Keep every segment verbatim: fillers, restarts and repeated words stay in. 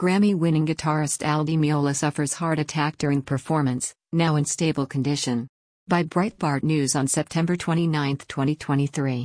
Grammy-winning guitarist Al Di Meola suffers heart attack during performance, now in stable condition. By Breitbart News on September twenty-ninth, twenty twenty-three.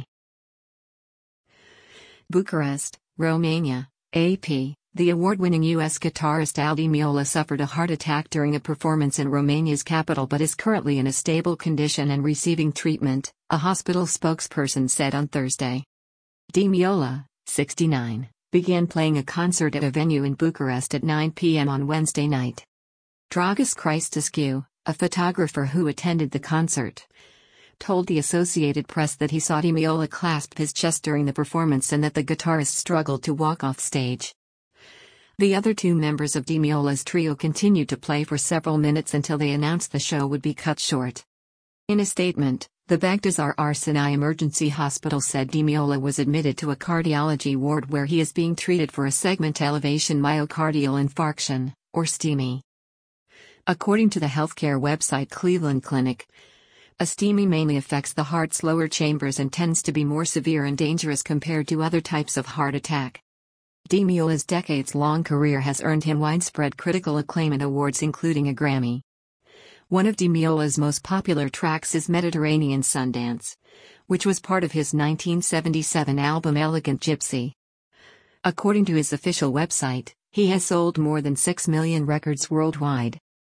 Bucharest, Romania, A P. The award-winning U S guitarist Al Di Meola suffered a heart attack during a performance in Romania's capital but is currently in a stable condition and receiving treatment, a hospital spokesperson said on Thursday. Di Meola, sixty-nine, began playing a concert at a venue in Bucharest at nine p m on Wednesday night. Dragos Christescu, a photographer who attended the concert, told the Associated Press that he saw Di Meola clasp his chest during the performance and that the guitarist struggled to walk off stage. The other two members of Di Meola's trio continued to play for several minutes until they announced the show would be cut short. In a statement, the Baghdasar Arsenai Emergency Hospital said Di Meola was admitted to a cardiology ward where he is being treated for a segment elevation myocardial infarction, or STEMI. According to the healthcare website Cleveland Clinic, a STEMI mainly affects the heart's lower chambers and tends to be more severe and dangerous compared to other types of heart attack. Di Meola's decades-long career has earned him widespread critical acclaim and awards including a Grammy. One of Di Meola's most popular tracks is Mediterranean Sundance, which was part of his nineteen seventy-seven album Elegant Gypsy. According to his official website, he has sold more than six million records worldwide.